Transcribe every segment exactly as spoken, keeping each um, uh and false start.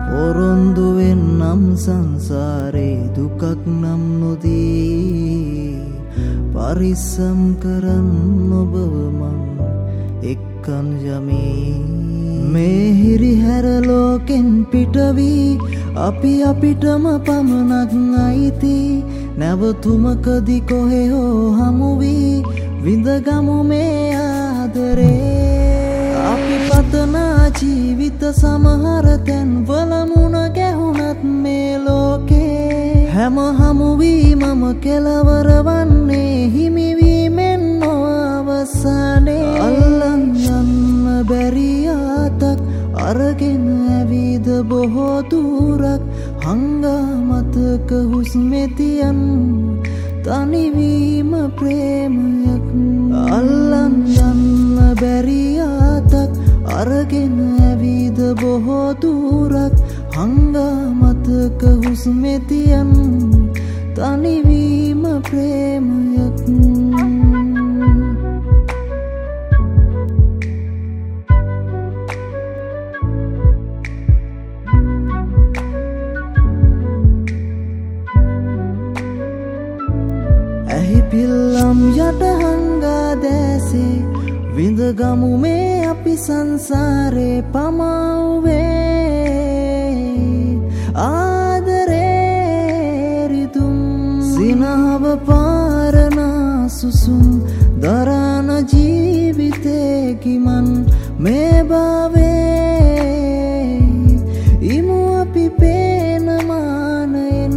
පොරොන්දු වෙන්නම් සංසාරේ දුකක් නම් නොදී පරිස්සම් කරන්න ඔබව මං එක්කන් යමි මේ හිරිහැර ලෝකෙන් පිටවී අපි අපිටම පමණක් අයිති නැවතුමකදී කොහේ හෝ හමු වී විඳගමු මේ ආදරේ අපි පතනා ජීවිත සමහර තැන් වල මුණ ගැහුණත් මේ ලෝකේ හැම හමු වීමම කෙලවර වන්නේ හිමිවීමෙන් නොඅවසානේ අල්ලන් යන්න බැරි ආතක් අරගෙන ඇවිද බොහෝ දුරක් හංගාමතක හුස්මෙතියන් තනිවීම ප්‍රේමයක් අල්ලන් යන්න බැරි ආතක් අරගෙන ඇවිද බොහෝ දුරක් හංගාමතක හුස්මෙතියන් තනිවීම ප්‍රේමයක් පිල්ලම් යට හංගා දැසේ විඳගමු මේ අපි සංසාරේ පමව්වේ ආදරේ රිදුම් සිනහව පාරනා සුසුම් දරාන ජීවිතේ කිමන් මේ භාවේ ඉමු අපි පේන මානයෙන්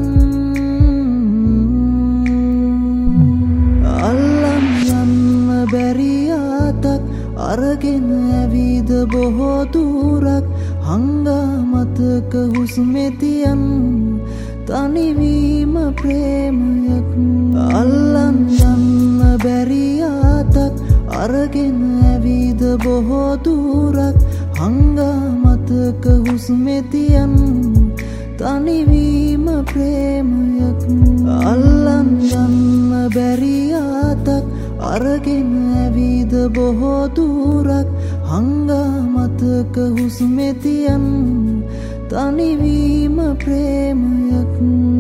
බැරි ආතක් අරගෙන ඇවිද බොහෝ දුරක් හංගාමතක හුස්මෙතියන් තනිවීම ප්‍රේමයක් අල්ලන් යන්න බැරි ආතක් අරගෙන ඇවිද බොහෝ දුරක් හංගාමතක හුස්මෙතියන් තනිවීම ප්‍රේමයක් අල්ලන් යන්න බැරි ආතක් අරගෙන ඇවිද බොහෝ දුරක් හංගාමතක හුස්මෙතියන් තනිවීම ප්‍රේමයක්